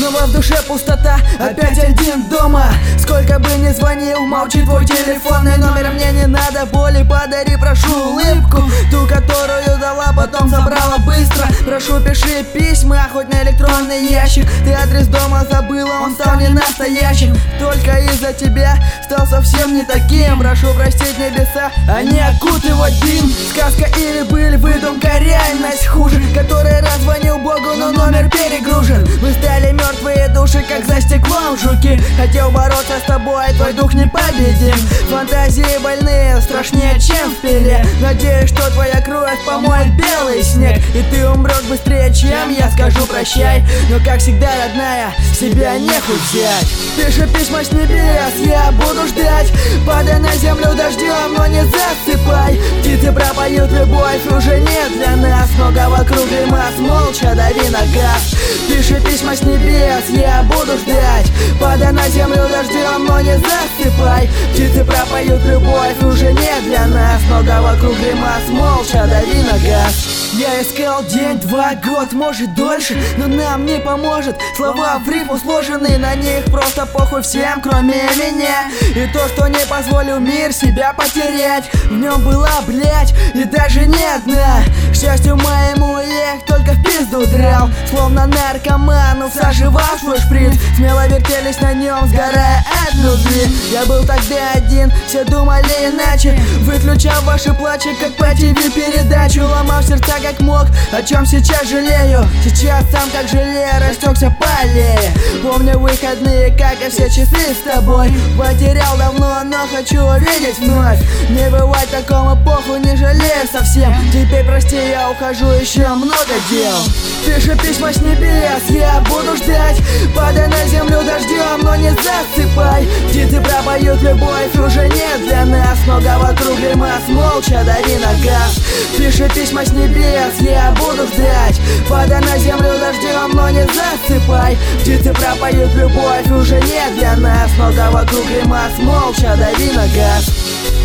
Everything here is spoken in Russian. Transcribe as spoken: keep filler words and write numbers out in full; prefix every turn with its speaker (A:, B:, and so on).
A: снова в душе пустота, опять один дома. Сколько бы ни звонил, молчит твой телефонный номер. Мне не надо боли, подари, прошу, улыбку, ту, которую дала, потом забрала быстро. Прошу, пиши письма, хоть на электронный ящик. Ты адрес дома забыла, он стал не настоящим. Только из-за тебя стал совсем не таким. Прошу простить небеса, они окутывают дым. Сказка или быль, выдумка, реальность хуже, который раззвонил Богу, но номер перегружен. Мы стали мертвые души, как за стеклом жуки. Хотел бороться с тобой, твой дух не победим. Фантазии больные, страшнее, чем в пиле. Надеюсь, что твоя кровь помоет белый снег, и ты умрешь быстрее, чем я скажу прощай. Но как всегда, родная, себя не взять. Пиши письма с небес, я буду ждать. Падай на землю дождем, но не засыпай. Птицы пропоют любовь, уже нет для нас. Много вокруг гримас, молча дави на газ. Пиши письма с небес, я буду ждать. Падай на землю дождем, но не засыпай. Птицы пропоют любовь, уже нет для нас. Много вокруг гримас, молча дави на газ. Я искал день, два, год, может дольше, но нам не поможет. Слова в рифму сложены, на них просто похуй всем, кроме меня. И то, что не позволил мир себя потерять. В нем была, блять, и даже не одна. К счастью моему, я их только в пизду драл. Словно наркоман, заживал свой шприц. Смело вертелись на нем, сгорая от любви. Я был тогда один, все думали иначе. Выключал ваши плачи, как по ТВ передачу. Ломал сердца как мог, о чем сейчас жалею. Сейчас сам как желе, растекся по аллее. Помню выходные, как и все часы с тобой. Потерял давно, но хочу увидеть вновь. Не бывать такому похуй, не жалею совсем. Теперь прости, я ухожу, еще много дел. Пиши письма с небес, я буду ждать. Падай на землю дождем, но не засыпай. Птицы пропоют любовь, уже нет для нас. Много вокруг гримас, молча дави на газ. Пиши письма с небес, я буду ждать. Падай на землю дождем, но не засыпай. Птицы пропоют любовь, уже нет для нас. Много вокруг гримас, молча дави на газ.